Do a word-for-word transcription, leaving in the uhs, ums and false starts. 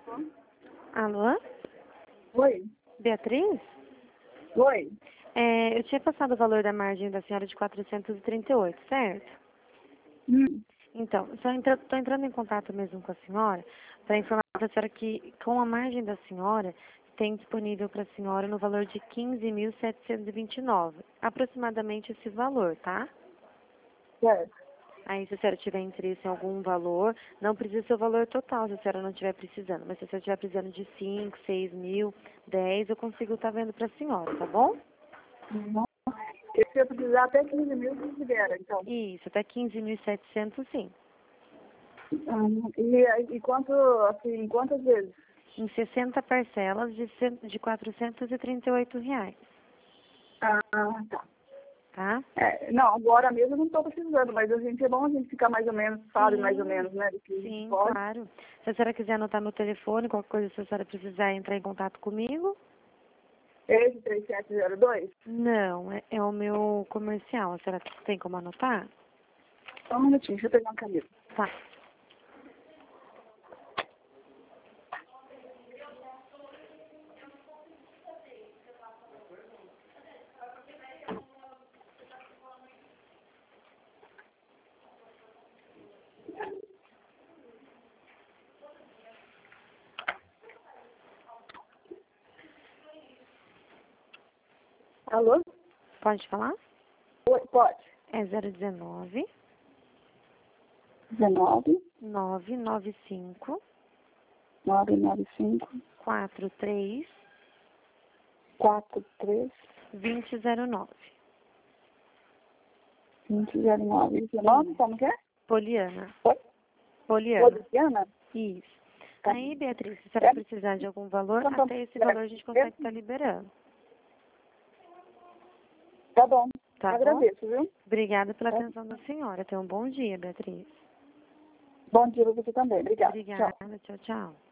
Alô? Oi? Beatriz? Oi? É, eu tinha passado o valor da margem da senhora de quatrocentos e trinta e oito, certo? Hum. Então, estou entra, tô entrando em contato mesmo com a senhora para informar para a senhora que com a margem da senhora tem disponível para a senhora no valor de quinze mil setecentos e vinte e nove. Aproximadamente esse valor, tá? Certo. Aí, se a senhora tiver interesse em algum valor, não precisa ser o valor total, se a senhora não estiver precisando. Mas se a senhora estiver precisando de cinco, seis mil, dez, eu consigo estar vendo para a senhora, tá bom? Uhum. E se eu precisar até quinze mil, você libera, então. Isso, até quinze mil e setecentos, sim. Uhum. E, e quanto, assim, quantas vezes? Em sessenta parcelas de, cento, de quatrocentos e trinta e oito reais, Ah, tá. tá? É, não, agora mesmo eu não estou precisando, mas a gente é bom a gente ficar mais ou menos, sabe, mais ou Sim, menos, né, do que a gente sim, pode. claro. Se a senhora quiser anotar meu telefone, qualquer coisa, se a senhora precisar entrar em contato comigo. Esse três sete zero dois? Não, é, é o meu comercial. A senhora tem como anotar? Só um minutinho, deixa eu pegar uma caneta. Tá. Alô? Pode falar? Oi, pode. É zero um nove, dezenove, nove nove cinco, nove nove cinco, quatro três, quatro três, dois zero zero nove. vinte zero nove. dezenove, como que é? Poliana. Oi? Poliana. Poliana? Isso. Tá. Aí, Beatriz, se a senhora É? precisar de algum valor, Então, até esse valor a gente consegue estar liberando. Tá bom. Tá bom? Agradeço, viu? Obrigada pela Tá. atenção da senhora. Tenha um bom dia, Beatriz. Bom dia pra você também. Obrigada. Tchau. Obrigada. Tchau, tchau.